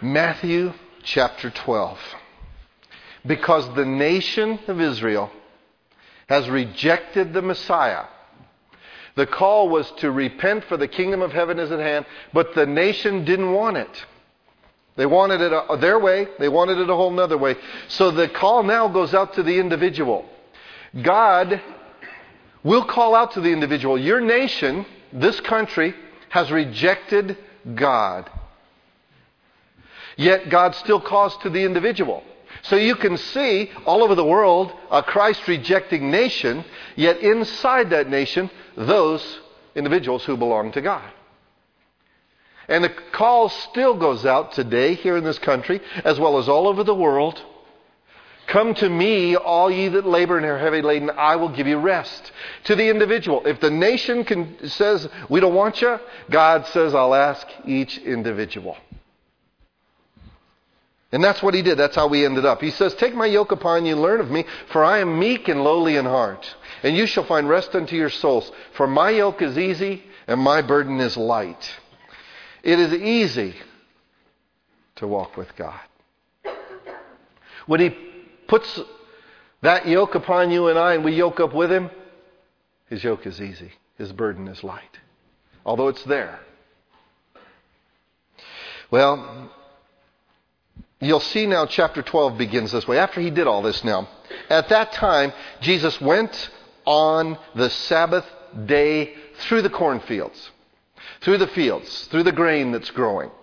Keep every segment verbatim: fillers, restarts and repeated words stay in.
Matthew chapter twelve. Because the nation of Israel has rejected the Messiah. The call was to repent, for the kingdom of heaven is at hand, but the nation didn't want it. They wanted it a, their way. They wanted it a whole nother way. So the call now goes out to the individual. God will call out to the individual. Your nation, this country, has rejected God. Yet God still calls to the individual. So you can see all over the world a Christ-rejecting nation, yet inside that nation, those individuals who belong to God. And the call still goes out today here in this country, as well as all over the world. Come to me, all ye that labor and are heavy laden, I will give you rest. To the individual. If the nation can, says, we don't want you, God says, I'll ask each individual. And that's what he did. That's how we ended up. He says, take my yoke upon you, learn of me, for I am meek and lowly in heart. And you shall find rest unto your souls. For my yoke is easy and my burden is light. It is easy to walk with God. When he puts that yoke upon you and I, and we yoke up with him, his yoke is easy. His burden is light. Although it's there. Well, you'll see now chapter twelve begins this way. After he did all this now, at that time, Jesus went on the Sabbath day through the cornfields, through the fields, through the grain that's growing.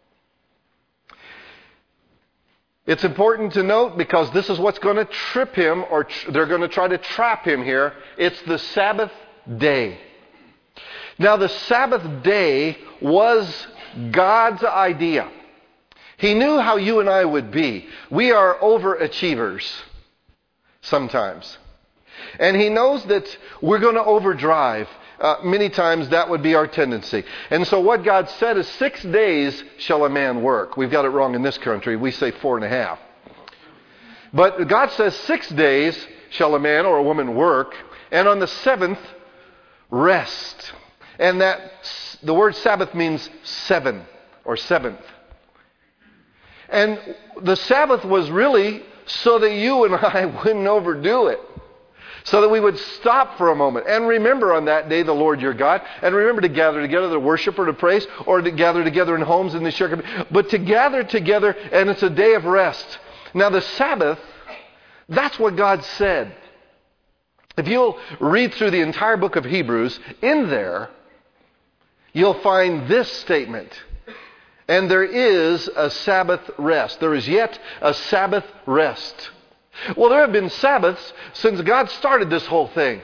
It's important to note because this is what's going to trip him, or tr- they're going to try to trap him here. It's the Sabbath day. Now, the Sabbath day was God's idea. He knew how you and I would be. We are overachievers sometimes. And he knows that we're going to overdrive. Uh, many times that would be our tendency. And so what God said is six days shall a man work. We've got it wrong in this country. We say four and a half. But God says six days shall a man or a woman work. And on the seventh, rest. And that the word Sabbath means seven or seventh. And the Sabbath was really so that you and I wouldn't overdo it. So that we would stop for a moment and remember on that day the Lord your God. And remember to gather together to worship or to praise, or to gather together in homes in the share. But to gather together, and it's a day of rest. Now the Sabbath, that's what God said. If you'll read through the entire book of Hebrews, in there, you'll find this statement. And there is a Sabbath rest. There is yet a Sabbath rest. Well, there have been Sabbaths since God started this whole thing.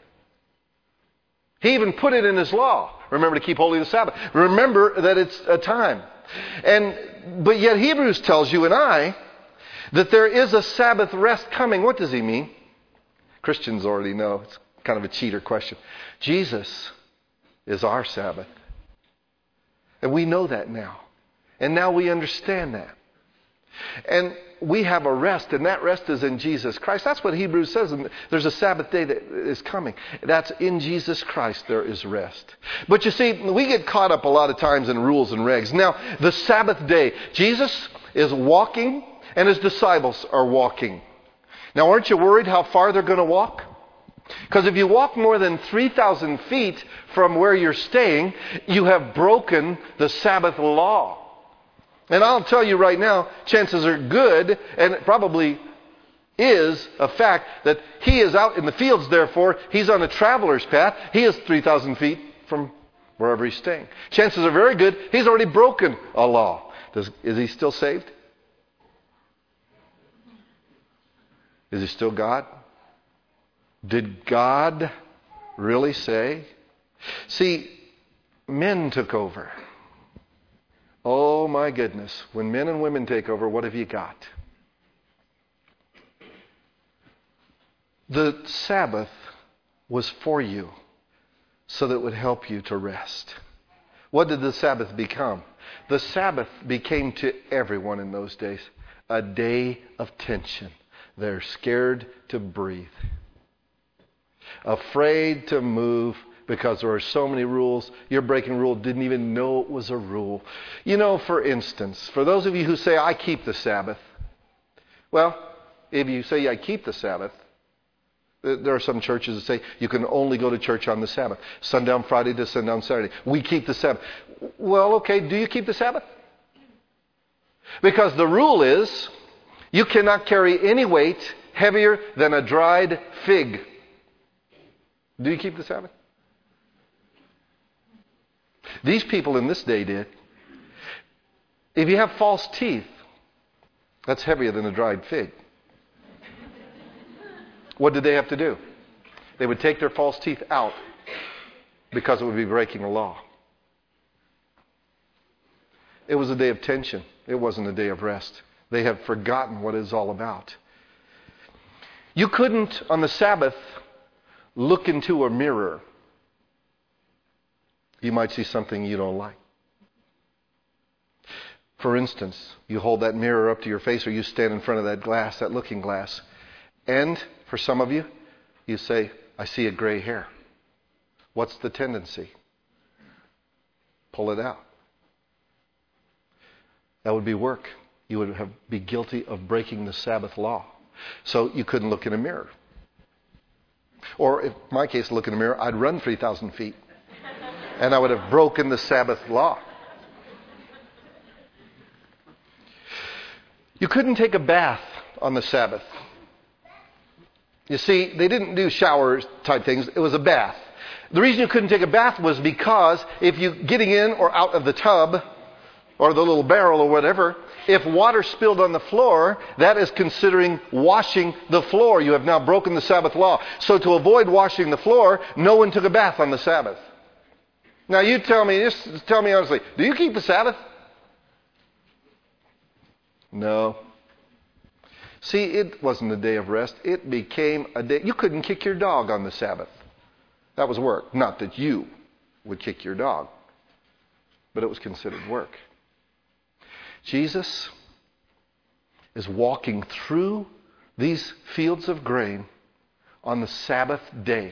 He even put it in his law. Remember to keep holy the Sabbath. Remember that it's a time. And but yet Hebrews tells you and I that there is a Sabbath rest coming. What does he mean? Christians already know. It's kind of a cheater question. Jesus is our Sabbath. And we know that now. And now we understand that. And we have a rest, and that rest is in Jesus Christ. That's what Hebrews says. And there's a Sabbath day that is coming. That's in Jesus Christ there is rest. But you see, we get caught up a lot of times in rules and regs. Now, the Sabbath day, Jesus is walking and his disciples are walking. Now, aren't you worried how far they're going to walk? Because if you walk more than three thousand feet from where you're staying, you have broken the Sabbath law. And I'll tell you right now, chances are good, and it probably is a fact, that he is out in the fields, therefore, he's on a traveler's path. He is three thousand feet from wherever he's staying. Chances are very good, he's already broken a law. Does, is he still saved? Is he still God? Did God really say? See, men took over. Oh my goodness. When men and women take over, what have you got? The Sabbath was for you so that it would help you to rest. What did the Sabbath become? The Sabbath became to everyone in those days a day of tension. They're scared to breathe, afraid to move because there are so many rules. You're breaking a rule, didn't even know it was a rule. You know, for instance, for those of you who say, I keep the Sabbath. Well, if you say, I keep the Sabbath, there are some churches that say you can only go to church on the Sabbath. Sundown Friday to sundown Saturday. We keep the Sabbath. Well, okay, do you keep the Sabbath? Because the rule is you cannot carry any weight heavier than a dried fig. Do you keep the Sabbath? These people in this day did. If you have false teeth, that's heavier than a dried fig. What did they have to do? They would take their false teeth out because it would be breaking the law. It was a day of tension. It wasn't a day of rest. They have forgotten what it's all about. You couldn't, on the Sabbath, look into a mirror. You might see something you don't like. For instance, you hold that mirror up to your face, or you stand in front of that glass, that looking glass, and for some of you, you say, I see a gray hair. What's the tendency? Pull it out. That would be work. You would have, be guilty of breaking the Sabbath law. So you couldn't look in a mirror. Or in my case, look in a mirror, I'd run three thousand feet. And I would have broken the Sabbath law. You couldn't take a bath on the Sabbath. You see, they didn't do shower type things. It was a bath. The reason you couldn't take a bath was because if you getting in or out of the tub or the little barrel or whatever, if water spilled on the floor, that is considering washing the floor. You have now broken the Sabbath law. So to avoid washing the floor, no one took a bath on the Sabbath. Now you tell me, just tell me honestly, do you keep the Sabbath? No. See, it wasn't a day of rest. It became a day. You couldn't kick your dog on the Sabbath. That was work. Not that you would kick your dog, but it was considered work. Jesus is walking through these fields of grain on the Sabbath day.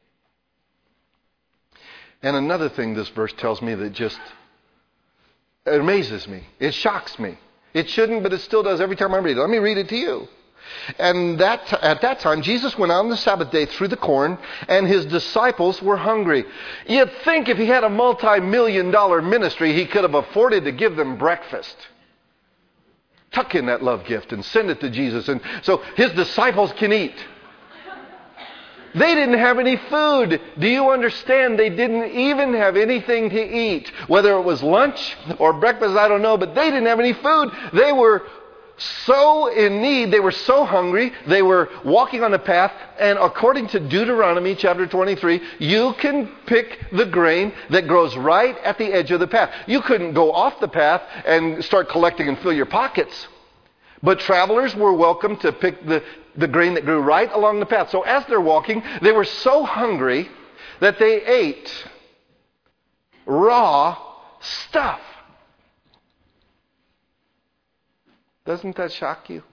And another thing this verse tells me that just it amazes me. It shocks me. It shouldn't, but it still does every time I read it. Let me read it to you. And that at that time, Jesus went out on the Sabbath day through the corn, and his disciples were hungry. You'd think if he had a multi-million dollar ministry, he could have afforded to give them breakfast. Tuck in that love gift and send it to Jesus. And so his disciples can eat. They didn't have any food. Do you understand? They didn't even have anything to eat. Whether it was lunch or breakfast, I don't know, but they didn't have any food. They were so in need. They were so hungry. They were walking on the path. And according to Deuteronomy chapter twenty-three, you can pick the grain that grows right at the edge of the path. You couldn't go off the path and start collecting and fill your pockets. But travelers were welcome to pick the, the grain that grew right along the path. So as they're walking, they were so hungry that they ate raw stuff. Doesn't that shock you?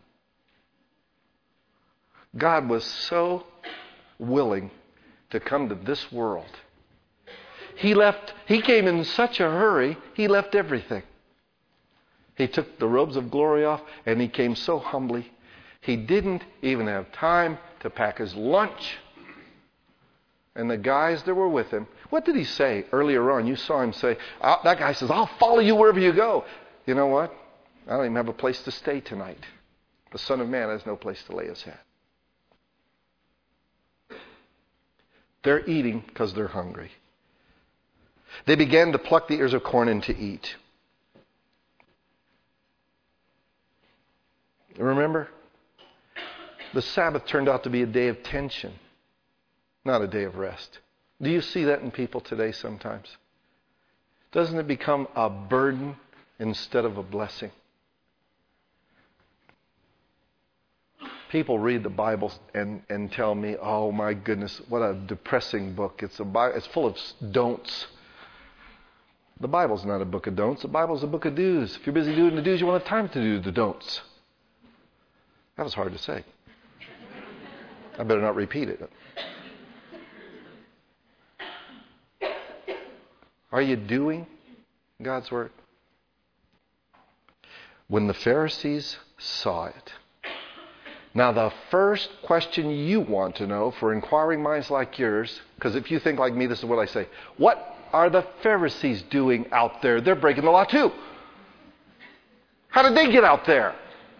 God was so willing to come to this world. He left, he came in such a hurry, he left everything. He took the robes of glory off, and he came so humbly. He didn't even have time to pack his lunch. And the guys that were with him, what did he say earlier on? You saw him say, oh, that guy says, I'll follow you wherever you go. You know what? I don't even have a place to stay tonight. The Son of Man has no place to lay his head. They're eating because they're hungry. They began to pluck the ears of corn and to eat. Remember? The Sabbath turned out to be a day of tension, not a day of rest. Do you see that in people today sometimes? Doesn't it become a burden instead of a blessing? People read the Bible and, and tell me, oh my goodness, what a depressing book. It's, a, it's full of don'ts. The Bible's not a book of don'ts. The Bible's a book of do's. If you're busy doing the do's, you won't have time to do the don'ts. That was hard to say. I better not repeat it. Are you doing God's word? When the Pharisees saw it. Now the first question you want to know for inquiring minds like yours, because if you think like me, this is what I say. What are the Pharisees doing out there? They're breaking the law too. How did they get out there?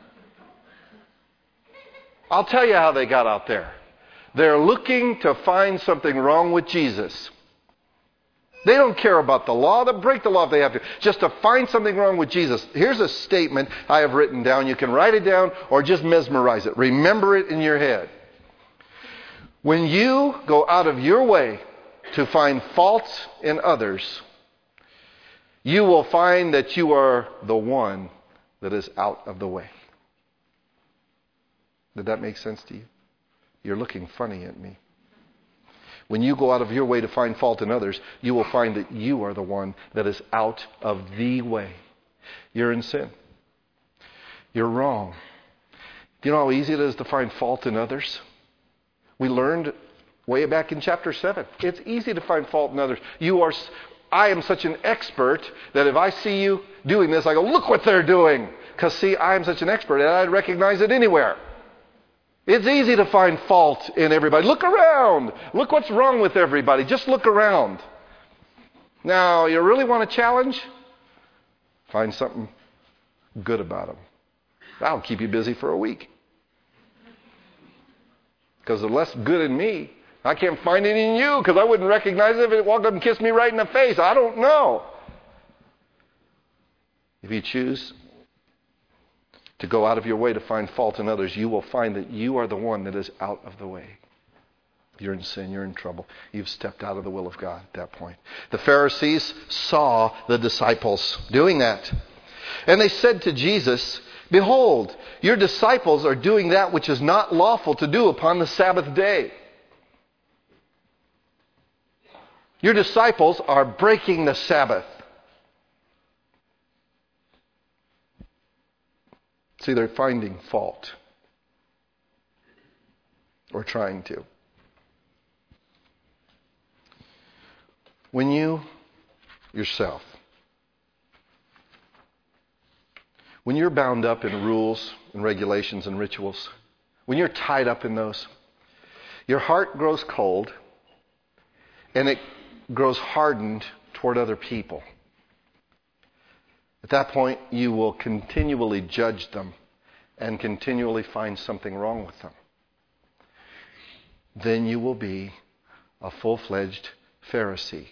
I'll tell you how they got out there. They're looking to find something wrong with Jesus. They don't care about the law. They'll break the law if they have to. Just to find something wrong with Jesus. Here's a statement I have written down. You can write it down or just mesmerize it. Remember it in your head. When you go out of your way to find faults in others, you will find that you are the one that is out of the way. Did that make sense to you? You're looking funny at me. When you go out of your way to find fault in others, you will find that you are the one that is out of the way. You're in sin. You're wrong. Do you know how easy it is to find fault in others? We learned way back in chapter seven. It's easy to find fault in others. You are, I am such an expert that if I see you doing this, I go, look what they're doing. Because see, I am such an expert and I'd recognize it anywhere. It's easy to find fault in everybody. Look around. Look what's wrong with everybody. Just look around. Now, you really want to challenge? Find something good about them. That'll keep you busy for a week. Because the less good in me, I can't find any in you because I wouldn't recognize it if it walked up and kissed me right in the face. I don't know. If you choose to go out of your way to find fault in others, you will find that you are the one that is out of the way. You're in sin. You're in trouble. You've stepped out of the will of God at that point. The Pharisees saw the disciples doing that. And they said to Jesus, behold, your disciples are doing that which is not lawful to do upon the Sabbath day. Your disciples are breaking the Sabbath. See, they're finding fault. Or trying to. When you, yourself, when you're bound up in rules and regulations and rituals, when you're tied up in those, your heart grows cold and it grows hardened toward other people. At that point, you will continually judge them and continually find something wrong with them. Then you will be a full-fledged Pharisee.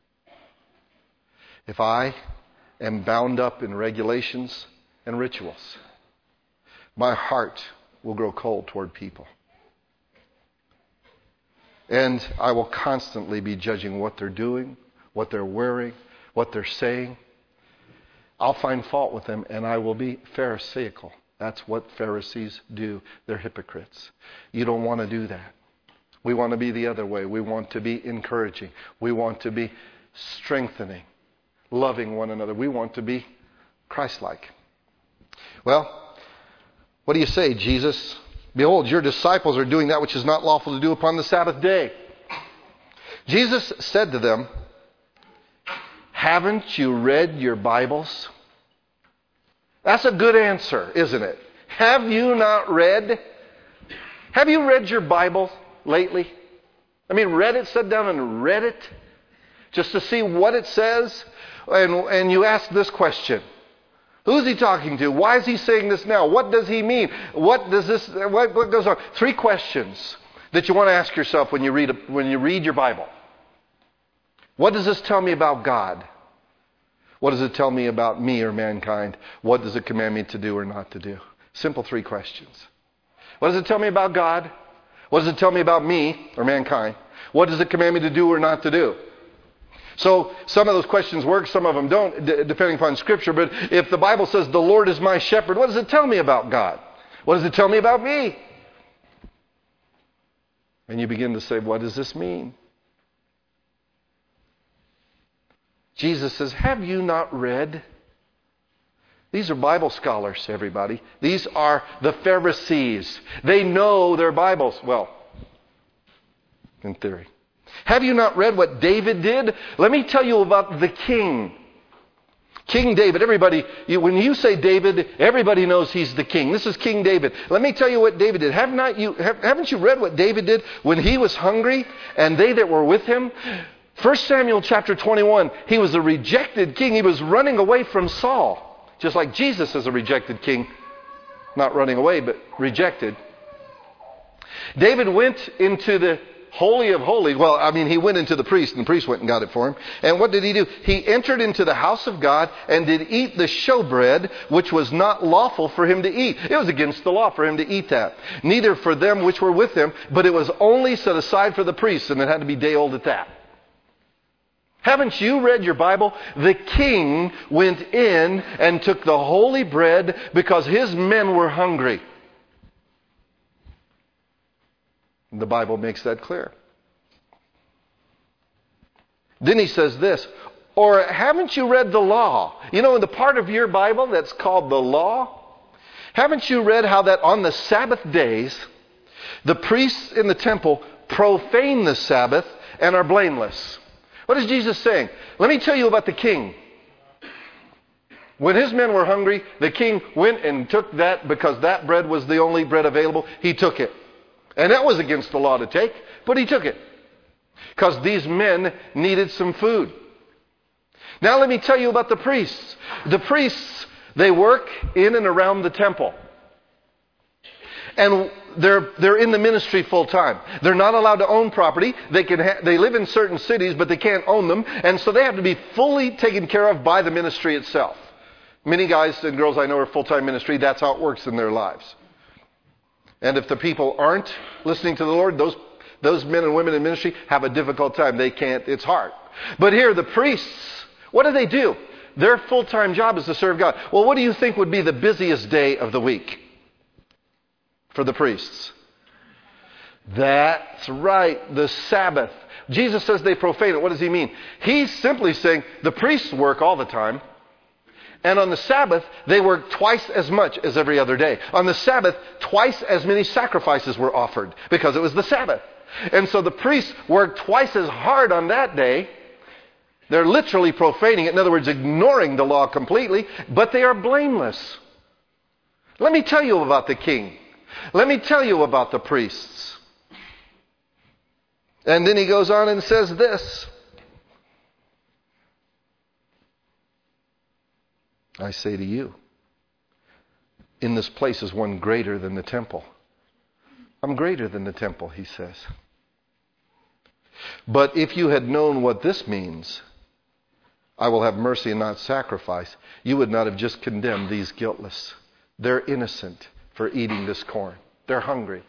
If I am bound up in regulations and rituals, my heart will grow cold toward people. And I will constantly be judging what they're doing, what they're wearing, what they're saying. I'll find fault with them and I will be Pharisaical. That's what Pharisees do. They're hypocrites. You don't want to do that. We want to be the other way. We want to be encouraging. We want to be strengthening, loving one another. We want to be Christ-like. Well, what do you say, Jesus? Behold, your disciples are doing that which is not lawful to do upon the Sabbath day. Jesus said to them, haven't you read your Bibles? That's a good answer, isn't it? Have you not read? Have you read your Bible lately? I mean, read it, sat down and read it just to see what it says? And, and you ask this question. Who's he talking to? Why is he saying this now? What does he mean? What does this, what, what goes on? Three questions that you want to ask yourself when you read, when you read your Bible. What does this tell me about God? What does it tell me about me or mankind? What does it command me to do or not to do? Simple three questions. What does it tell me about God? What does it tell me about me or mankind? What does it command me to do or not to do? So some of those questions work, some of them don't, d- depending upon Scripture. But if the Bible says the Lord is my shepherd, what does it tell me about God? What does it tell me about me? And you begin to say, what does this mean? Jesus says, have you not read? These are Bible scholars, everybody. These are the Pharisees. They know their Bibles. Well, in theory. Have you not read what David did? Let me tell you about the king. King David. Everybody, you, when you say David, everybody knows he's the king. This is King David. Let me tell you what David did. Have not you, have, haven't you read what David did when he was hungry and they that were with him? First Samuel chapter twenty-one, he was a rejected king. He was running away from Saul. Just like Jesus is a rejected king. Not running away, but rejected. David went into the Holy of Holies. Well, I mean, he went into the priest, and the priest went and got it for him. And what did he do? He entered into the house of God and did eat the showbread, which was not lawful for him to eat. It was against the law for him to eat that. Neither for them which were with him, but it was only set aside for the priests, and it had to be day old at that. Haven't you read your Bible? The king went in and took the holy bread because his men were hungry. The Bible makes that clear. Then he says this, or haven't you read the law? You know, in the part of your Bible that's called the law, haven't you read how that on the Sabbath days, the priests in the temple profane the Sabbath and are blameless? What is Jesus saying? Let me tell you about the king. When his men were hungry, the king went and took that because that bread was the only bread available. He took it. And that was against the law to take, but he took it. Because these men needed some food. Now let me tell you about the priests. The priests, they work in and around the temple. And they're they're in the ministry full time. They're not allowed to own property. They can ha- they live in certain cities, but they can't own them. And so they have to be fully taken care of by the ministry itself. Many guys and girls I know are full-time ministry. That's how it works in their lives. And if the people aren't listening to the Lord, those those men and women in ministry have a difficult time. They can't, it's hard. But here, the priests, what do they do? Their full-time job is to serve God. Well, what do you think would be the busiest day of the week for the priests? That's right, the Sabbath. Jesus says they profane it. What does he mean? He's simply saying the priests work all the time. And on the Sabbath, they worked twice as much as every other day. On the Sabbath, twice as many sacrifices were offered because it was the Sabbath. And so the priests worked twice as hard on that day. They're literally profaning it. In other words, ignoring the law completely. But they are blameless. Let me tell you about the king. Let me tell you about the priests. And then he goes on and says this. I say to you, in this place is one greater than the temple. I'm greater than the temple, he says. But if you had known what this means, I will have mercy and not sacrifice, you would not have just condemned these guiltless. They're innocent for eating this corn. They're hungry.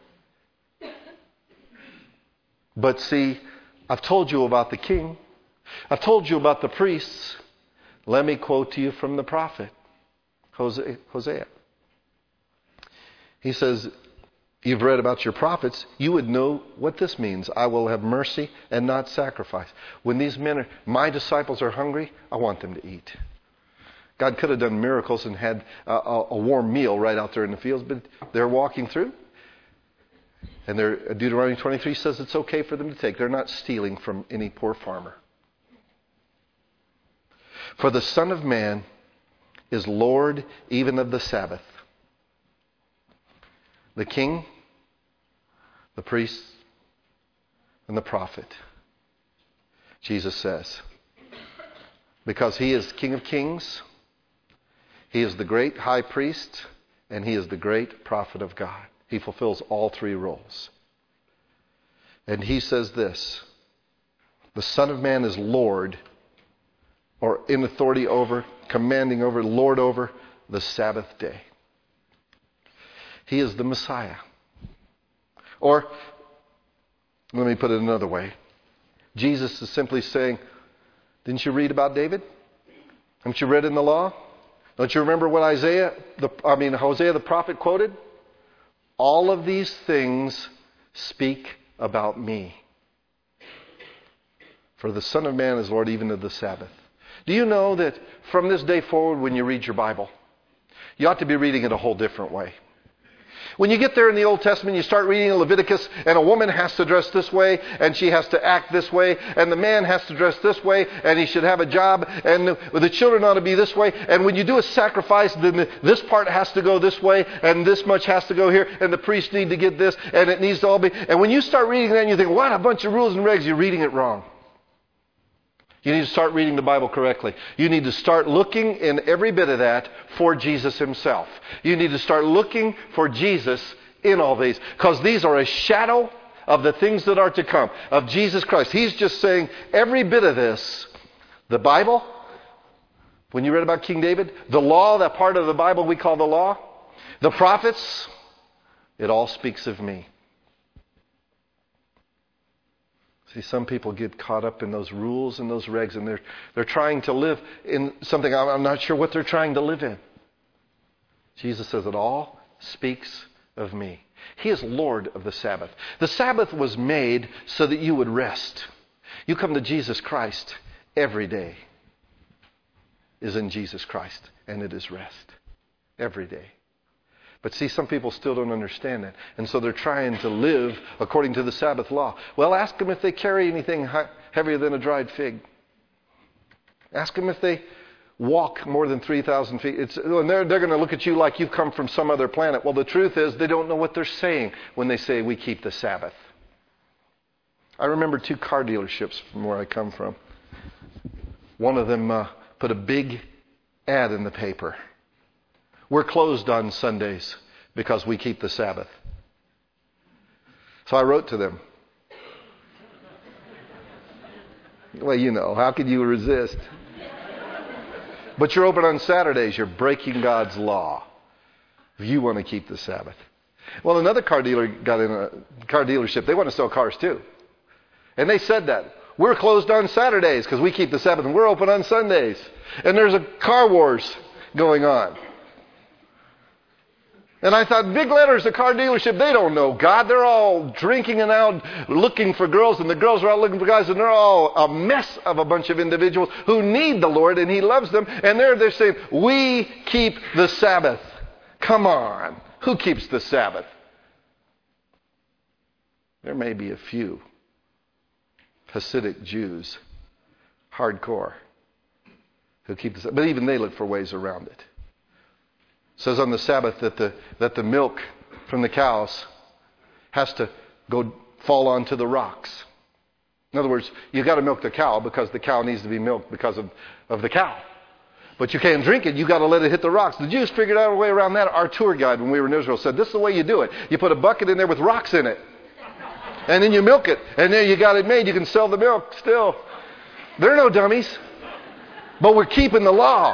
But see, I've told you about the king. I've told you about the priests. Let me quote to you from the prophet, Hosea. He says, you've read about your prophets. You would know what this means. I will have mercy and not sacrifice. When these men are, my disciples are hungry, I want them to eat. God could have done miracles and had a, a, a warm meal right out there in the fields, but they're walking through. And they're, Deuteronomy twenty-three says it's okay for them to take. They're not stealing from any poor farmer. For the Son of Man is Lord even of the Sabbath. The king, the priest, and the prophet. Jesus says, because he is King of Kings, he is the great high priest, and he is the great prophet of God. He fulfills all three roles. And he says this, the Son of Man is Lord, or in authority over, commanding over, Lord over the Sabbath day. He is the Messiah. Or, let me put it another way. Jesus is simply saying, didn't you read about David? Haven't you read in the law? Don't you remember what Isaiah, the, I mean Hosea the prophet quoted? All of these things speak about me. For the Son of Man is Lord even of the Sabbath. Do you know that from this day forward when you read your Bible, you ought to be reading it a whole different way? When you get there in the Old Testament, you start reading Leviticus, and a woman has to dress this way, and she has to act this way, and the man has to dress this way, and he should have a job, and the children ought to be this way. And when you do a sacrifice, then this part has to go this way, and this much has to go here, and the priests need to get this, and it needs to all be. And when you start reading that, and you think, what a bunch of rules and regs, you're reading it wrong. You need to start reading the Bible correctly. You need to start looking in every bit of that for Jesus himself. You need to start looking for Jesus in all these, because these are a shadow of the things that are to come, of Jesus Christ. He's just saying every bit of this, the Bible, when you read about King David, the law, that part of the Bible we call the law, the prophets, it all speaks of me. See, some people get caught up in those rules and those regs, and they're they're trying to live in something I'm not sure what they're trying to live in. Jesus says it all speaks of me. He is Lord of the Sabbath. The Sabbath was made so that you would rest. You come to Jesus Christ, every day is in Jesus Christ, and it is rest. Every day. But see, some people still don't understand that. And so they're trying to live according to the Sabbath law. Well, ask them if they carry anything heavier than a dried fig. Ask them if they walk more than three thousand feet. It's, and they're, they're going to look at you like you've come from some other planet. Well, the truth is they don't know what they're saying when they say we keep the Sabbath. I remember two car dealerships from where I come from. One of them uh, put a big ad in the paper. We're closed on Sundays because we keep the Sabbath. So I wrote to them. Well, you know, how could you resist? But you're open on Saturdays. You're breaking God's law if you want to keep the Sabbath. Well, another car dealer got in a car dealership. They want to sell cars too. And they said that. We're closed on Saturdays because we keep the Sabbath, and we're open on Sundays. And there's a car wars going on. And I thought, big letters, a car dealership, they don't know God. They're all drinking and out looking for girls, and the girls are out looking for guys, and they're all a mess of a bunch of individuals who need the Lord, and He loves them. And they're, they're saying, we keep the Sabbath. Come on. Who keeps the Sabbath? There may be a few Hasidic Jews, hardcore, who keep the Sabbath. But even they look for ways around it. It says on the Sabbath that the that the milk from the cows has to go fall onto the rocks. In other words, you've got to milk the cow because the cow needs to be milked because of, of the cow. But you can't drink it. You've got to let it hit the rocks. The Jews figured out a way around that. Our tour guide when we were in Israel said, this is the way you do it. You put a bucket in there with rocks in it. And then you milk it. And then you got it made. You can sell the milk still. They're no dummies. But we're keeping the law.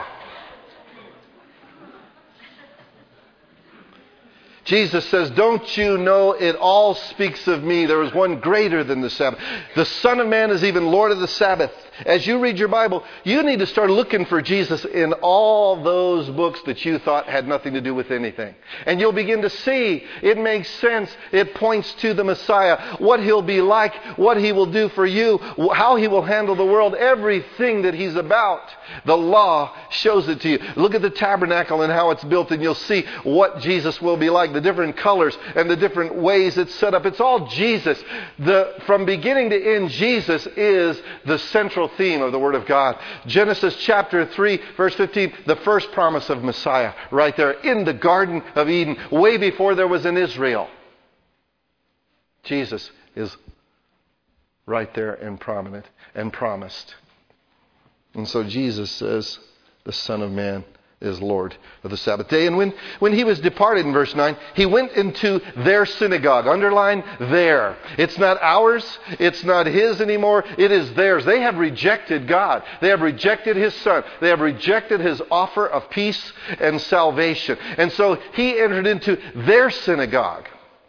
Jesus says, don't you know it all speaks of me? There is one greater than the Sabbath. The Son of Man is even Lord of the Sabbath. As you read your Bible, you need to start looking for Jesus in all those books that you thought had nothing to do with anything. And you'll begin to see it makes sense. It points to the Messiah, what He'll be like, what He will do for you, how He will handle the world, everything that He's about. The law shows it to you. Look at the tabernacle and how it's built, and you'll see what Jesus will be like, the different colors and the different ways it's set up. It's all Jesus. The, from beginning to end, Jesus is the central theme of the Word of God. Genesis chapter three, verse fifteen, the first promise of Messiah, right there in the Garden of Eden, way before there was an Israel. Jesus is right there and prominent and promised. And so Jesus says, the Son of Man is Lord of the Sabbath day. And when, when He was departed in verse nine, He went into their synagogue. Underline there. It's not ours. It's not His anymore. It is theirs. They have rejected God. They have rejected His Son. They have rejected His offer of peace and salvation. And so He entered into their synagogue.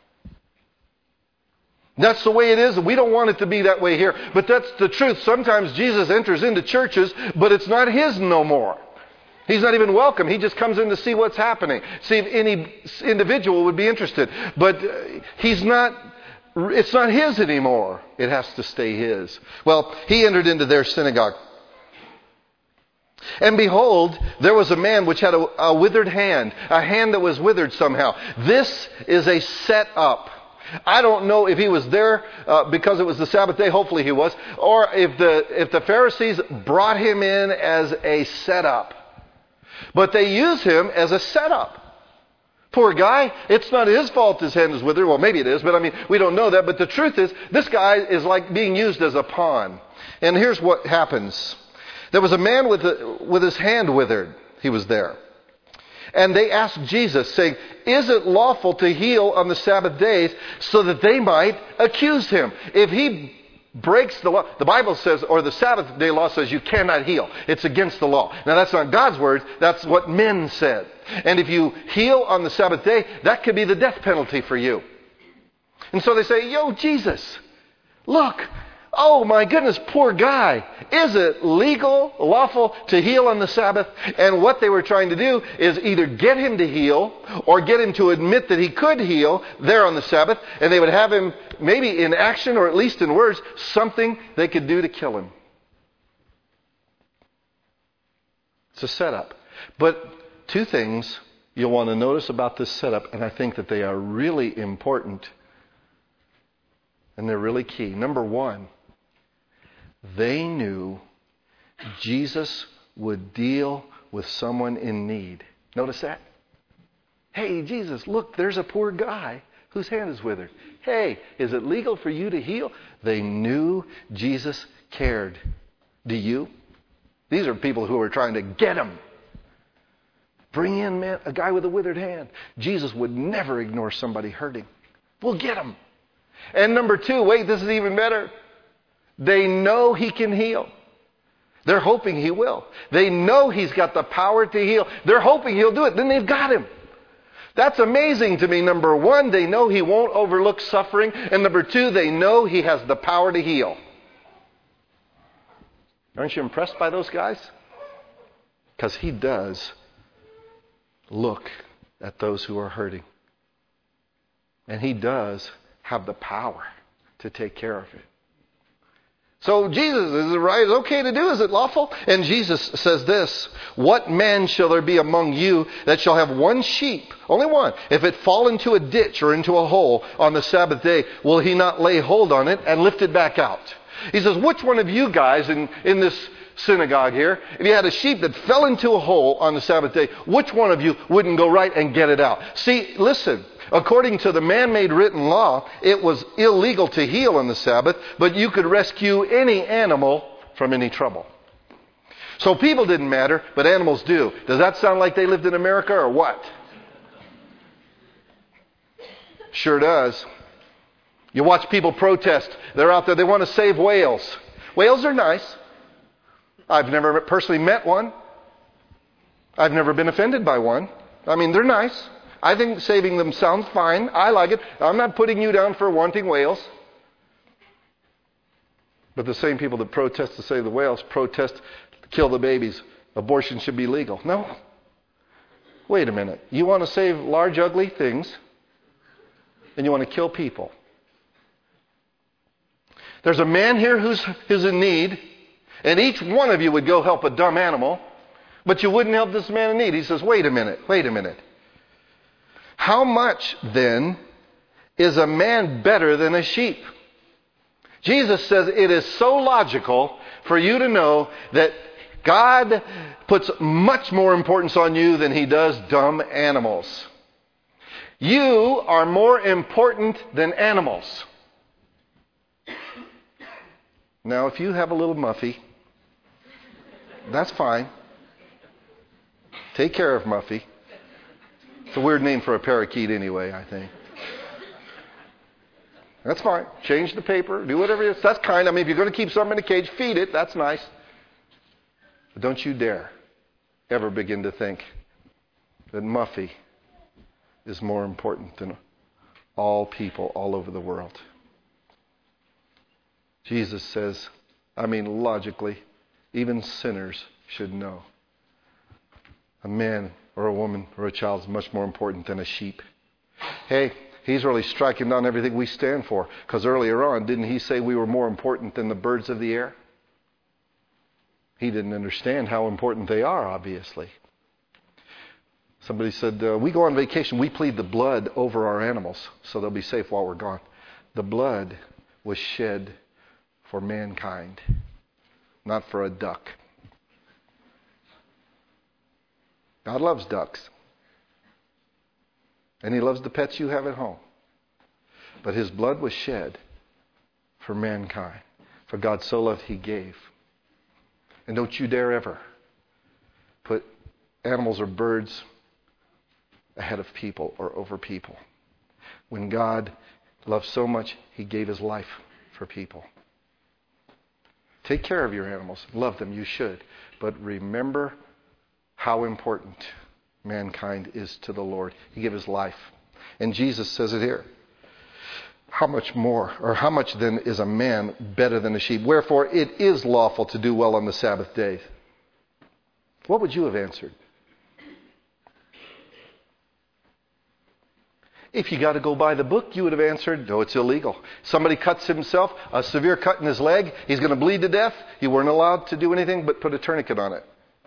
That's the way it is. We don't want it to be that way here. But that's the truth. Sometimes Jesus enters into churches, but it's not His no more. He's not even welcome. He just comes in to see what's happening. See if any individual would be interested. But He's not, it's not His anymore. It has to stay His. Well, He entered into their synagogue. And behold, there was a man which had a, a withered hand, a hand that was withered somehow. This is a setup. I don't know if he was there uh, because it was the Sabbath day. Hopefully he was. Or if the if the Pharisees brought him in as a setup. But they use him as a setup. Poor guy. It's not his fault his hand is withered. Well, maybe it is, but I mean, we don't know that. But the truth is, this guy is like being used as a pawn. And here's what happens. There was a man with a, with his hand withered. He was there. And they asked Jesus, saying, is it lawful to heal on the Sabbath days, so that they might accuse him? If he breaks the law, the Bible says, or the Sabbath day law says, you cannot heal. It's against the law. Now that's not God's words, that's what men said. And if you heal on the Sabbath day, that could be the death penalty for you. And so they say, yo, Jesus, look, oh my goodness, poor guy. Is it legal, lawful to heal on the Sabbath? And what they were trying to do is either get him to heal or get him to admit that he could heal there on the Sabbath. And they would have him maybe in action or at least in words, something they could do to kill him. It's a setup. But two things you'll want to notice about this setup, and I think that they are really important and they're really key. Number one, they knew Jesus would deal with someone in need. Notice that? Hey, Jesus, look, there's a poor guy whose hand is withered. Hey, is it legal for you to heal? They knew Jesus cared. Do you? These are people who are trying to get him. Bring in man, a guy with a withered hand. Jesus would never ignore somebody hurting. We'll get him. And number two, wait, this is even better. They know he can heal. They're hoping he will. They know he's got the power to heal. They're hoping he'll do it. Then they've got him. That's amazing to me. Number one, they know he won't overlook suffering. And number two, they know he has the power to heal. Aren't you impressed by those guys? Because he does look at those who are hurting. And he does have the power to take care of it. So Jesus, is it right? Is it okay to do? Is it lawful? And Jesus says this, what man shall there be among you that shall have one sheep, only one, if it fall into a ditch or into a hole on the Sabbath day, will he not lay hold on it and lift it back out? He says, which one of you guys in, in this synagogue here, if you had a sheep that fell into a hole on the Sabbath day, which one of you wouldn't go right and get it out? See, listen. According to the man-made written law, it was illegal to heal on the Sabbath, but you could rescue any animal from any trouble. So people didn't matter, but animals do. Does that sound like they lived in America or what? Sure does. You watch people protest. They're out there. They want to save whales. Whales are nice. I've never personally met one. I've never been offended by one. I mean, they're nice. I think saving them sounds fine. I like it. I'm not putting you down for wanting whales. But the same people that protest to save the whales protest to kill the babies. Abortion should be legal. No. Wait a minute. You want to save large, ugly things, and you want to kill people. There's a man here who's, who's in need, and each one of you would go help a dumb animal, but you wouldn't help this man in need. He says, wait a minute, wait a minute. How much, then, is a man better than a sheep? Jesus says it is so logical for you to know that God puts much more importance on you than he does dumb animals. You are more important than animals. Now, if you have a little Muffy, that's fine. Take care of Muffy. It's a weird name for a parakeet anyway, I think. That's fine. Change the paper. Do whatever it is. That's kind. I mean, if you're going to keep something in a cage, feed it. That's nice. But don't you dare ever begin to think that Muffy is more important than all people all over the world. Jesus says, I mean, logically, even sinners should know. A man or a woman or a child is much more important than a sheep. Hey, he's really striking down everything we stand for. Because earlier on, didn't he say we were more important than the birds of the air? He didn't understand how important they are, obviously. Somebody said, uh, we go on vacation, we plead the blood over our animals so they'll be safe while we're gone. The blood was shed for mankind, not for a duck. God loves ducks. And He loves the pets you have at home. But His blood was shed for mankind. For God so loved, He gave. And don't you dare ever put animals or birds ahead of people or over people. When God loved so much, He gave His life for people. Take care of your animals. Love them. You should. But remember how important mankind is to the Lord. He gave His life. And Jesus says it here. How much more, or how much then is a man better than a sheep? Wherefore it is lawful to do well on the Sabbath day. What would you have answered? If you got to go by the book, you would have answered, no, it's illegal. Somebody cuts himself, a severe cut in his leg, he's going to bleed to death. You weren't allowed to do anything but put a tourniquet on it.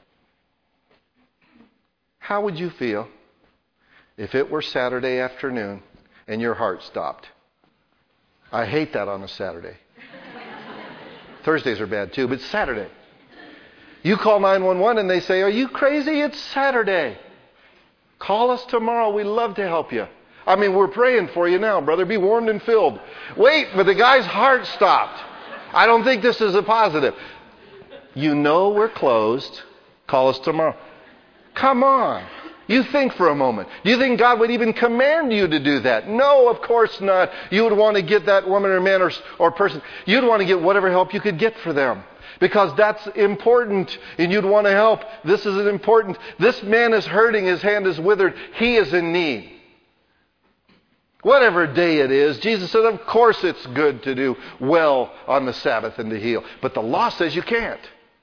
How would you feel if it were Saturday afternoon and your heart stopped? I hate that on a Saturday. Thursdays are bad too, but Saturday. You call nine one one and they say, are you crazy? It's Saturday. Call us tomorrow. We'd love to help you. I mean, we're praying for you now, brother. Be warmed and filled. Wait, but the guy's heart stopped. I don't think this is a positive. You know we're closed. Call us tomorrow. Come on. You think for a moment. Do you think God would even command you to do that? No, of course not. You would want to get that woman or man or, or person. You'd want to get whatever help you could get for them. Because that's important and you'd want to help. This is important. This man is hurting. His hand is withered. He is in need. Whatever day it is, Jesus said, of course it's good to do well on the Sabbath and to heal. But the law says you can't.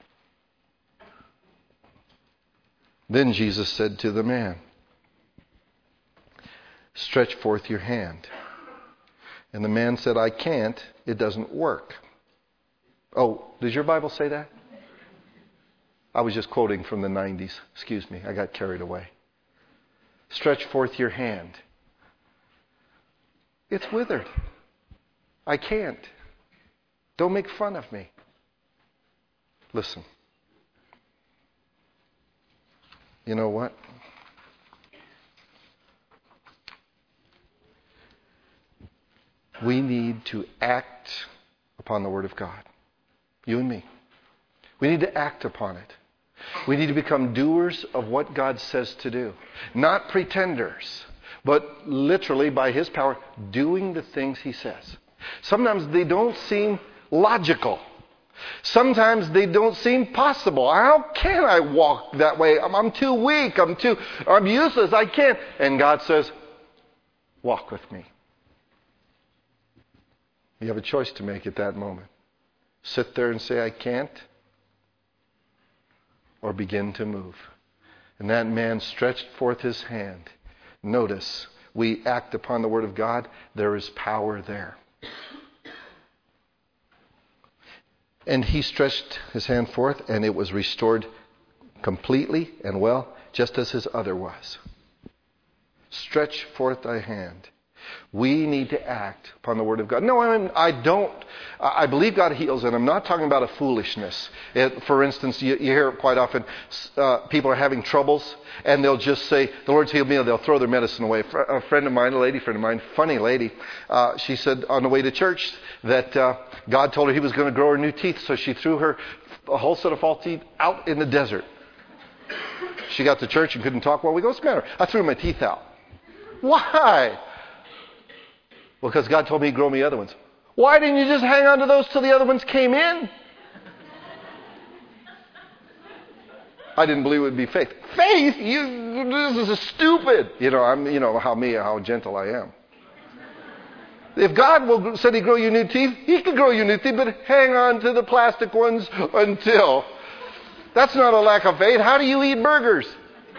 Then Jesus said to the man, stretch forth your hand. And the man said, I can't. It doesn't work. Oh, does your Bible say that? I was just quoting from the nineties. Excuse me, I got carried away. Stretch forth your hand. It's withered. I can't. Don't make fun of me. Listen. You know what? We need to act upon the Word of God. You and me. We need to act upon it. We need to become doers of what God says to do. Not pretenders, but literally by His power, doing the things He says. Sometimes they don't seem logical. Sometimes they don't seem possible. How can I walk that way? I'm, I'm too weak. I'm too, I'm useless. I can't. And God says, walk with me. You have a choice to make at that moment. Sit there and say, I can't. Or begin to move. And that man stretched forth his hand. Notice, we act upon the Word of God. There is power there. And he stretched his hand forth, and it was restored completely and well, just as his other was. Stretch forth thy hand. We need to act upon the Word of God. No, I'm, I don't. I believe God heals, and I'm not talking about a foolishness. It, for instance, you, you hear it quite often. Uh, people are having troubles, and they'll just say, the Lord's healed me, and they'll throw their medicine away. A friend of mine, a lady friend of mine, funny lady, uh, she said on the way to church that uh, God told her He was going to grow her new teeth, so she threw her a whole set of false teeth out in the desert. She got to church and couldn't talk. Well, we go, what's the matter? I threw my teeth out. Why? Well, because God told me He'd grow me other ones. Why didn't you just hang on to those till the other ones came in? I didn't believe it would be faith. Faith? You, this is stupid. You know, I'm. You know how me, how gentle I am. If God will said He'd grow you new teeth, He can grow you new teeth, but hang on to the plastic ones until. That's not a lack of faith. How do you eat burgers?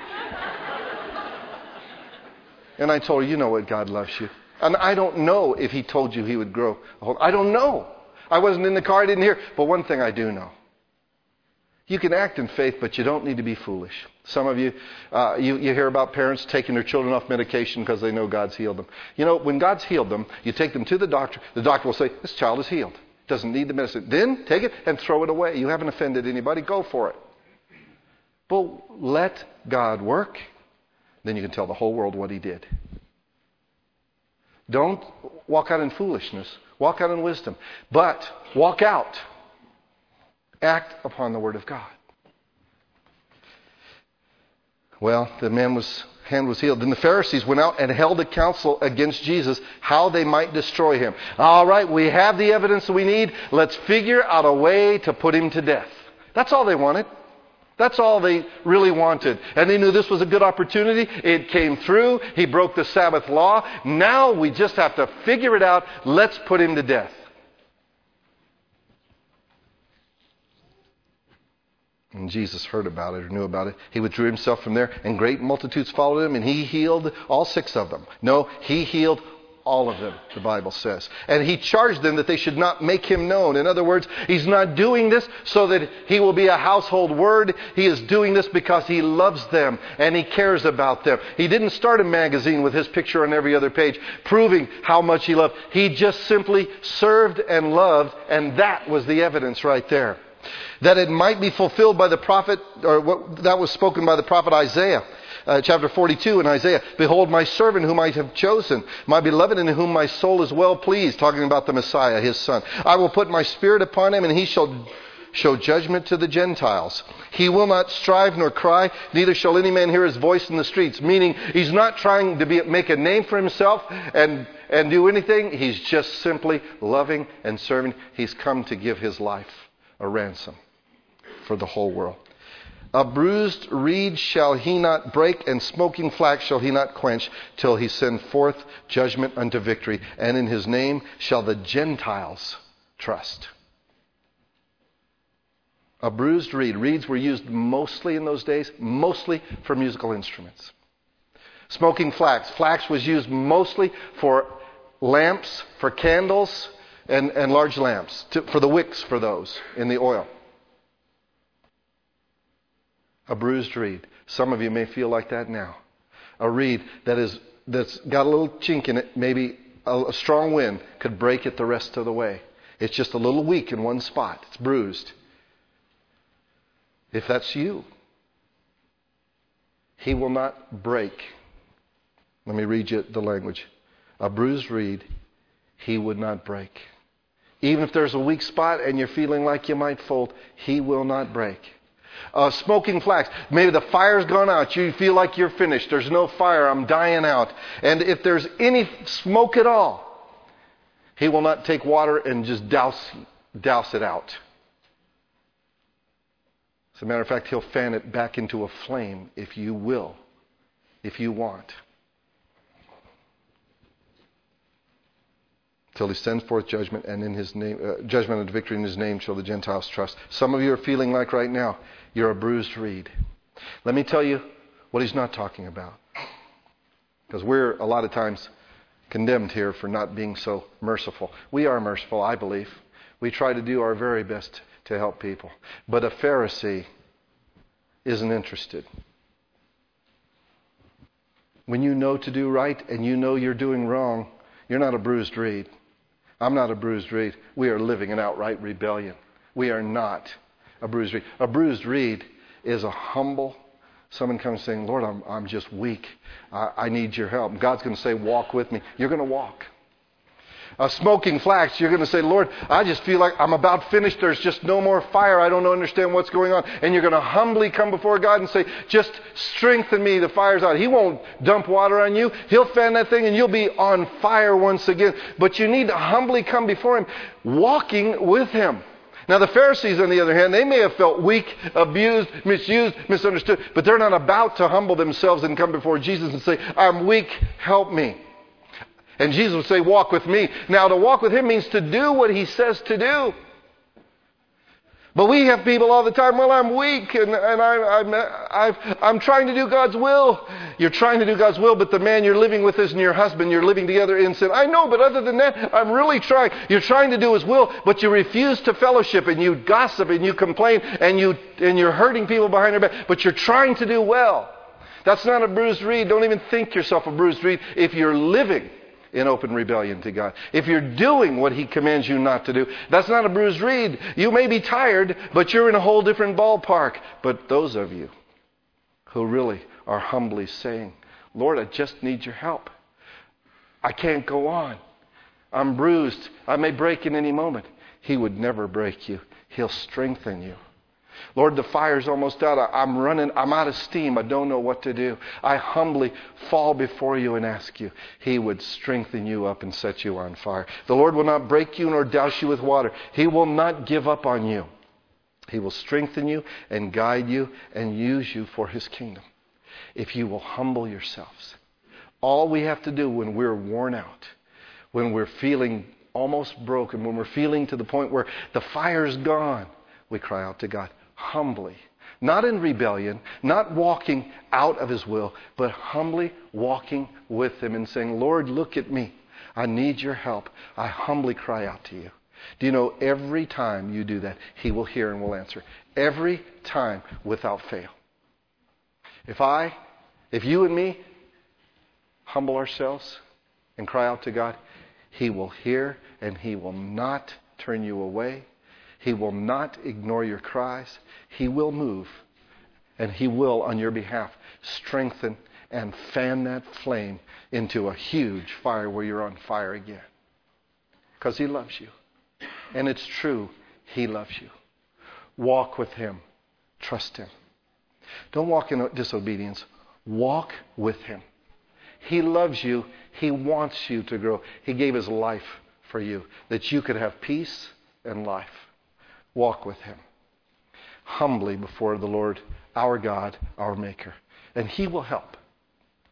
And I told her, you know what, God loves you. And I don't know if He told you He would grow a whole. I don't know. I wasn't in the car, I didn't hear. But one thing I do know. You can act in faith, but you don't need to be foolish. Some of you, uh, you, you hear about parents taking their children off medication because they know God's healed them. You know, when God's healed them, you take them to the doctor. The doctor will say, this child is healed. Doesn't need the medicine. Then take it and throw it away. You haven't offended anybody. Go for it. But let God work. Then you can tell the whole world what He did. Don't walk out in foolishness. Walk out in wisdom. But walk out. Act upon the Word of God. Well, the man was hand was healed. Then the Pharisees went out and held a council against Jesus, how they might destroy Him. All right, we have the evidence we need. Let's figure out a way to put Him to death. That's all they wanted. That's all they really wanted. And they knew this was a good opportunity. It came through. He broke the Sabbath law. Now we just have to figure it out. Let's put Him to death. And Jesus heard about it or knew about it. He withdrew Himself from there, and great multitudes followed Him, and He healed all six of them. No, He healed all of them, the Bible says. And He charged them that they should not make Him known. In other words, He's not doing this so that He will be a household word. He is doing this because He loves them and He cares about them. He didn't start a magazine with His picture on every other page, proving how much He loved. He just simply served and loved, and that was the evidence right there. That it might be fulfilled by the prophet, or what that was spoken by the prophet Isaiah. Uh, chapter forty-two in Isaiah. Behold my servant whom I have chosen, my beloved in whom my soul is well pleased. Talking about the Messiah, His Son. I will put my spirit upon Him, and He shall show judgment to the Gentiles. He will not strive nor cry, neither shall any man hear His voice in the streets. Meaning, He's not trying to be, make a name for Himself and, and do anything. He's just simply loving and serving. He's come to give His life a ransom for the whole world. A bruised reed shall He not break, and smoking flax shall He not quench, till He send forth judgment unto victory. And in His name shall the Gentiles trust. A bruised reed. Reeds were used mostly in those days, mostly for musical instruments. Smoking flax. Flax was used mostly for lamps, for candles, and, and large lamps, to, for the wicks for those in the oil. A bruised reed. Some of you may feel like that now. A reed that is, that's got a little chink in it. Maybe a, a strong wind could break it the rest of the way. It's just a little weak in one spot. It's bruised. If that's you, He will not break. Let me read you the language. A bruised reed, He would not break. Even if there's a weak spot and you're feeling like you might fold, He will not break. Uh, smoking flax. Maybe the fire's gone out. You feel like you're finished. There's no fire. I'm dying out. And if there's any smoke at all, He will not take water and just douse, douse it out. As a matter of fact, He'll fan it back into a flame if you will, if you want. Till He sends forth judgment, and in His name, uh, judgment and victory in His name shall the Gentiles trust. Some of you are feeling like right now, you're a bruised reed. Let me tell you what He's not talking about. Because we're a lot of times condemned here for not being so merciful. We are merciful, I believe. We try to do our very best to help people. But a Pharisee isn't interested. When you know to do right and you know you're doing wrong, you're not a bruised reed. I'm not a bruised reed. We are living in outright rebellion. We are not a bruised reed. A bruised reed is a humble, someone comes saying, Lord, I'm, I'm just weak. I, I need your help. God's going to say, walk with me. You're going to walk. A smoking flax, you're going to say, Lord, I just feel like I'm about finished. There's just no more fire. I don't understand what's going on. And you're going to humbly come before God and say, just strengthen me. The fire's out. He won't dump water on you. He'll fan that thing and you'll be on fire once again. But you need to humbly come before Him, walking with Him. Now the Pharisees, on the other hand, they may have felt weak, abused, misused, misunderstood, but they're not about to humble themselves and come before Jesus and say, I'm weak, help me. And Jesus would say, walk with me. Now to walk with Him means to do what He says to do. But we have people all the time, well, I'm weak and, and I, I'm, I've, I'm trying to do God's will. You're trying to do God's will, but the man you're living with isn't your husband. You're living together in sin. I know, but other than that, I'm really trying. You're trying to do His will, but you refuse to fellowship and you gossip and you complain and, you, and you're hurting people behind their back, but you're trying to do well. That's not a bruised reed. Don't even think yourself a bruised reed if you're living in open rebellion to God. If you're doing what He commands you not to do, that's not a bruised reed. You may be tired, but you're in a whole different ballpark. But those of you who really are humbly saying, Lord, I just need your help. I can't go on. I'm bruised. I may break in any moment. He would never break you. He'll strengthen you. Lord, the fire's almost out. I'm running. I'm out of steam. I don't know what to do. I humbly fall before you and ask you. He would strengthen you up and set you on fire. The Lord will not break you nor douse you with water. He will not give up on you. He will strengthen you and guide you and use you for His kingdom. If you will humble yourselves. All we have to do when we're worn out, when we're feeling almost broken, when we're feeling to the point where the fire's gone, we cry out to God. Humbly, not in rebellion, not walking out of His will, but humbly walking with Him and saying, Lord, look at me. I need your help. I humbly cry out to you. Do you know every time you do that, He will hear and will answer. Every time without fail. If I, if you and me humble ourselves and cry out to God, He will hear and He will not turn you away. He will not ignore your cries. He will move. And He will, on your behalf, strengthen and fan that flame into a huge fire where you're on fire again. Because He loves you. And it's true, He loves you. Walk with Him. Trust Him. Don't walk in disobedience. Walk with Him. He loves you. He wants you to grow. He gave His life for you, that you could have peace and life. Walk with Him humbly before the Lord, our God, our Maker. And He will help.